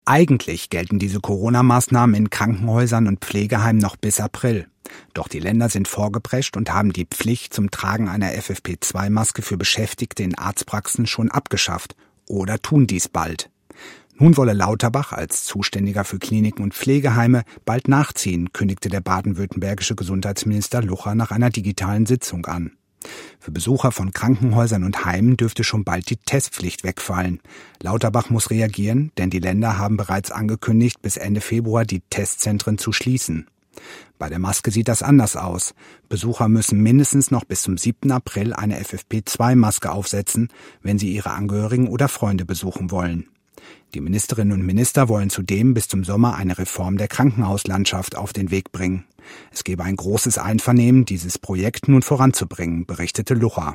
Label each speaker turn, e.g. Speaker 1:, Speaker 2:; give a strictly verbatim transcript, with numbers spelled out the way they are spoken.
Speaker 1: Eigentlich gelten diese Corona-Maßnahmen in Krankenhäusern und Pflegeheimen noch bis April. Doch die Länder sind vorgeprescht und haben die Pflicht zum Tragen einer F F P zwei Maske für Beschäftigte in Arztpraxen schon abgeschafft oder tun dies bald. Nun wolle Lauterbach als Zuständiger für Kliniken und Pflegeheime bald nachziehen, kündigte der baden-württembergische Gesundheitsminister Lucha nach einer digitalen Sitzung an. Für Besucher von Krankenhäusern und Heimen dürfte schon bald die Testpflicht wegfallen. Lauterbach muss reagieren, denn die Länder haben bereits angekündigt, bis Ende Februar die Testzentren zu schließen. Bei der Maske sieht das anders aus. Besucher müssen mindestens noch bis zum siebten April eine F F P zwei Maske aufsetzen, wenn sie ihre Angehörigen oder Freunde besuchen wollen. Die Ministerinnen und Minister wollen zudem bis zum Sommer eine Reform der Krankenhauslandschaft auf den Weg bringen. Es gebe ein großes Einvernehmen, dieses Projekt nun voranzubringen, berichtete Lucha.